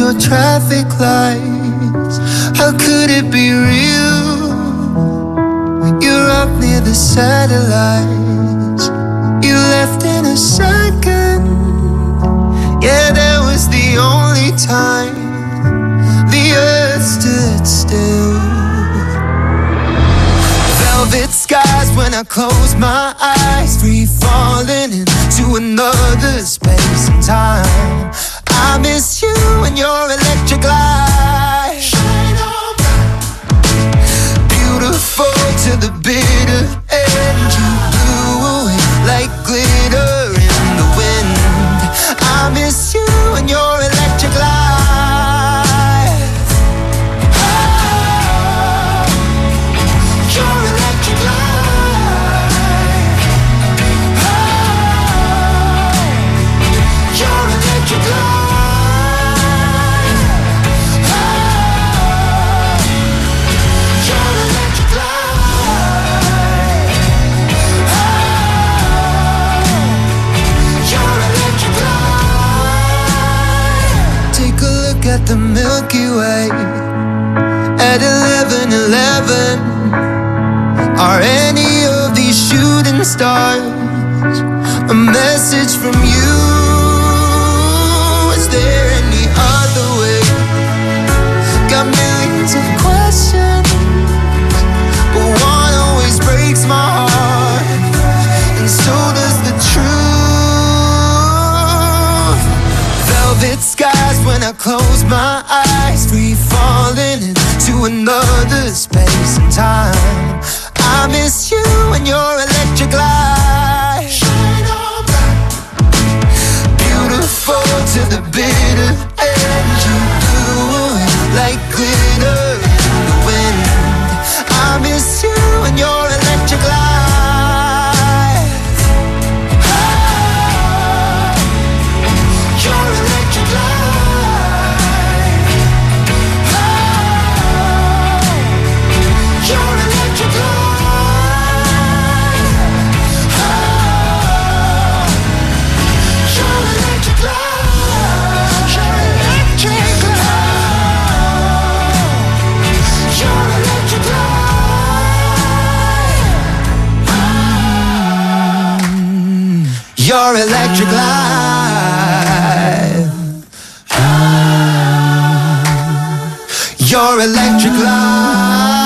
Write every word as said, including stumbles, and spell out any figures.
your traffic lights. How could it be real? You're up near the satellites. You left in a second. Yeah, that was the only time the earth stood still. Velvet skies when I close my eyes, free falling into another space and time. I miss you and your electric light. Shine on bright. Beautiful to the bitter end. You blew away like glitter in the wind. I miss you and your electric light. Oh, your electric light. Oh, your electric light. At the Milky Way at eleven eleven. Are any of these shooting stars a message from you? Is there any other way? Got millions of questions, but one always breaks my heart, and so does the truth. Velvet skies when I close my eyes, free falling into another space and time. I miss you and your electric light. Shine on bright. Beautiful to the bitter end. You blew away like glitter in the wind. I miss you and your electric light. Your electric light. Your electric light.